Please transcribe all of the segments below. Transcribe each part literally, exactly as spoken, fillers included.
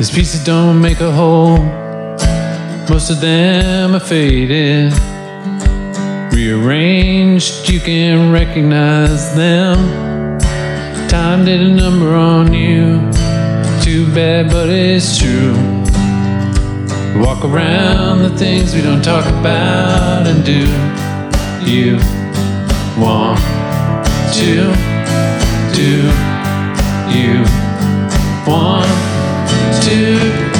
These pieces don't make a whole. Most of them are faded. Rearranged, you can recognize them. Time did a number on you. Too bad, but it's true. We walk around the things we don't talk about and do. You want to do. You want to.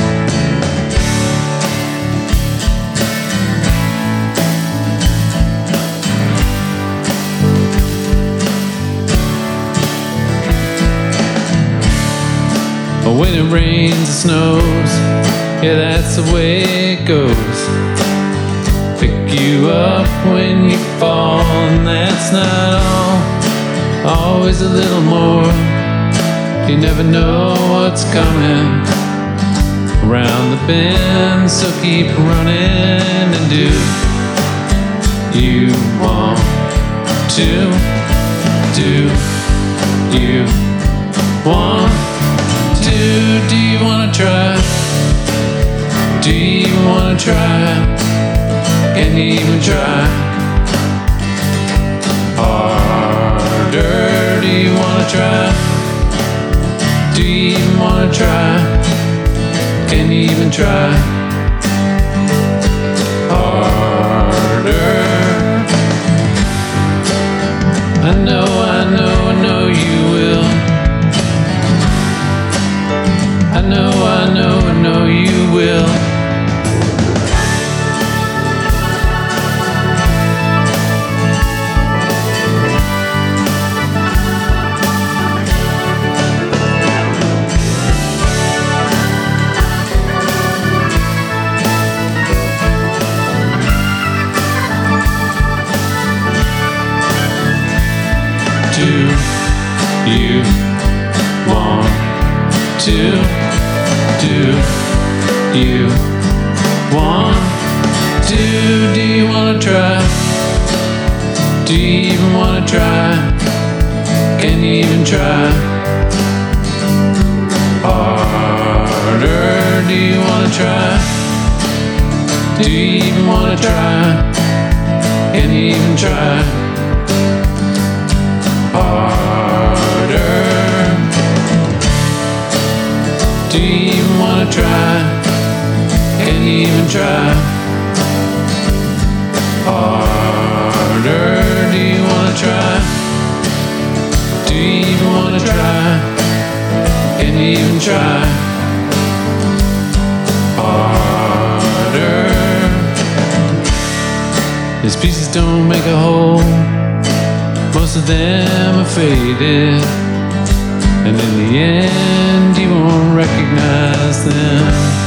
When it rains, it snows. Yeah, that's the way it goes. Pick you up when you fall, and that's not all. Always a little more. You never know what's coming around the bend, so keep running and do. You want to do. You want to. Do you wanna try? Do you even wanna try? Can you even try? Harder. Do you wanna try? Do you even wanna try? Can you even try? Harder. I know, I know, I know you will. I know, I know, I know you will. Do you want to? Do you want to? Do you wanna try? Do you even wanna try? Can you even try? Harder. Do you wanna try? Do you even wanna try? Can you even try? Harder. Do you even wanna try? Can you even try? Harder. Do you wanna try? Do you even wanna try? Can you even try? Harder. These pieces don't make a whole. Most of them are faded, and in the end you won't recognize them.